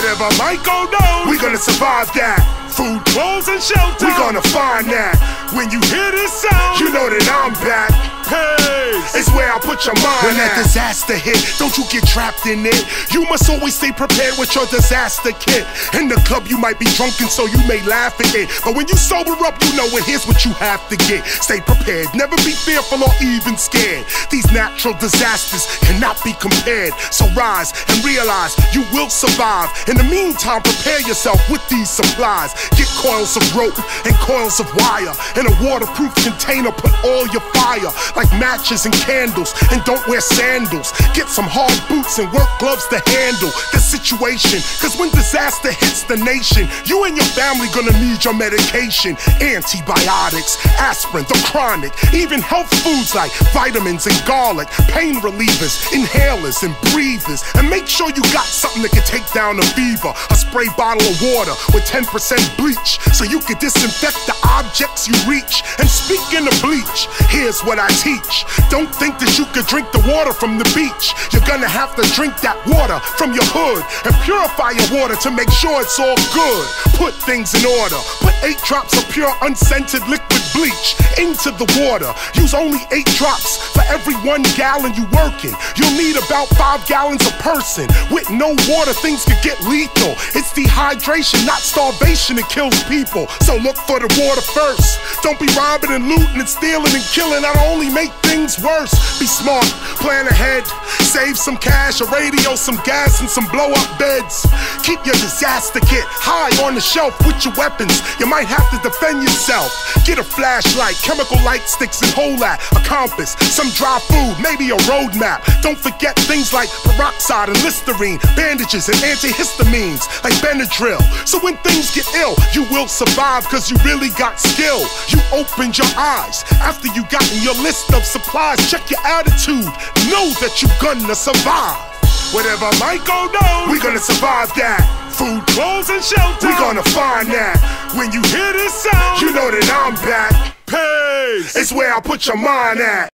Whatever might go down, we gonna survive that. Food, clothes, and shelter, we gonna find that. When you hear this sound, you know that I'm back. Pace, it's where I put your mind. When that disaster hit, don't you get trapped in it. You must always stay prepared with your disaster kit. In the club you might be drunken, so you may laugh at it, but when you sober up, you know it. Here's what you have to get. Stay prepared, never be fearful or even scared. These natural disasters cannot be compared. So rise and realize you will survive. In the meantime, prepare yourself with these supplies. Get coils of rope and coils of wire. In a waterproof container, put all your fire, like matches and candles, and don't wear sandals. Get some hard boots and work gloves to handle the situation, cause when disaster hits the nation, you and your family gonna need your medication. Antibiotics, aspirin, the chronic, even health foods like vitamins and garlic, pain relievers, inhalers and breathers. And make sure you got something that can take down a fever. A spray bottle of water with 10% bleach, so you can disinfect the objects you reach. And speaking of bleach, here's what I teach. Don't think that you could drink the water from the beach. You're gonna have to drink that water from your hood and purify your water to make sure it's all good. Put things in order. Put 8 drops of pure unscented liquid bleach into the water. Use only 8 drops for every 1 gallon you working. You'll need about 5 gallons a person. With no water, things could get lethal. It's dehydration, not starvation, that kills people. So look for the water first. Don't be robbing and looting and stealing and killing. Not only make things worse. Be smart, plan ahead, save some cash, a radio, some gas, and some blow-up beds. Keep your disaster kit high on the shelf with your weapons. You might have to defend yourself. Get a flashlight, chemical light sticks and hold that, a compass, some dry food, maybe a road map. Don't forget things like peroxide and Listerine, bandages and antihistamines like Benadryl. So when things get ill, you will survive cause you really got skill. You opened your eyes after you got in your list of supplies. Check your attitude, know that you gonna survive. Whatever might go down, we gonna survive that. Food, clothes, and shelter, we gonna find that. When you hear this sound, you know that I'm back. Pace, it's where I put your mind at.